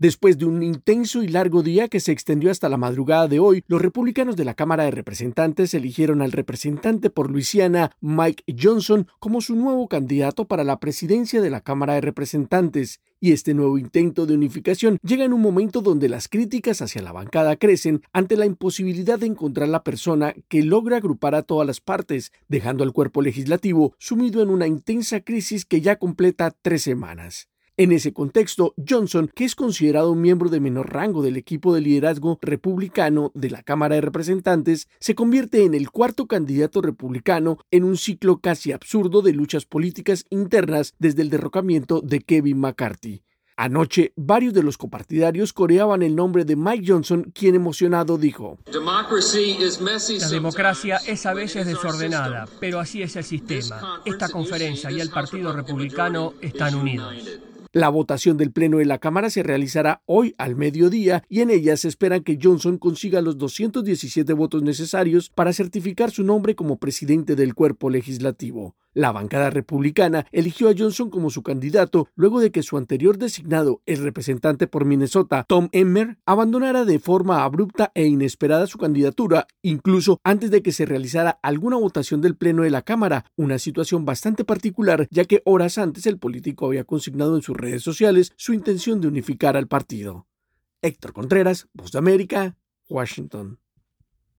Después de un intenso y largo día que se extendió hasta la madrugada de hoy, los republicanos de la Cámara de Representantes eligieron al representante por Luisiana, Mike Johnson, como su nuevo candidato para la presidencia de la Cámara de Representantes. Y este nuevo intento de unificación llega en un momento donde las críticas hacia la bancada crecen ante la imposibilidad de encontrar la persona que logra agrupar a todas las partes, dejando al cuerpo legislativo sumido en una intensa crisis que ya completa 3 semanas. En ese contexto, Johnson, que es considerado un miembro de menor rango del equipo de liderazgo republicano de la Cámara de Representantes, se convierte en el cuarto candidato republicano en un ciclo casi absurdo de luchas políticas internas desde el derrocamiento de Kevin McCarthy. Anoche, varios de los copartidarios coreaban el nombre de Mike Johnson, quien emocionado dijo: La democracia es a veces desordenada, pero así es el sistema. Esta conferencia y el Partido Republicano están unidos. La votación del Pleno de la Cámara se realizará hoy al mediodía y en ella se espera que Johnson consiga los 217 votos necesarios para certificar su nombre como presidente del cuerpo legislativo. La bancada republicana eligió a Johnson como su candidato luego de que su anterior designado, el representante por Minnesota, Tom Emmer, abandonara de forma abrupta e inesperada su candidatura, incluso antes de que se realizara alguna votación del Pleno de la Cámara, una situación bastante particular ya que horas antes el político había consignado en sus redes sociales su intención de unificar al partido. Héctor Contreras, Voz de América, Washington.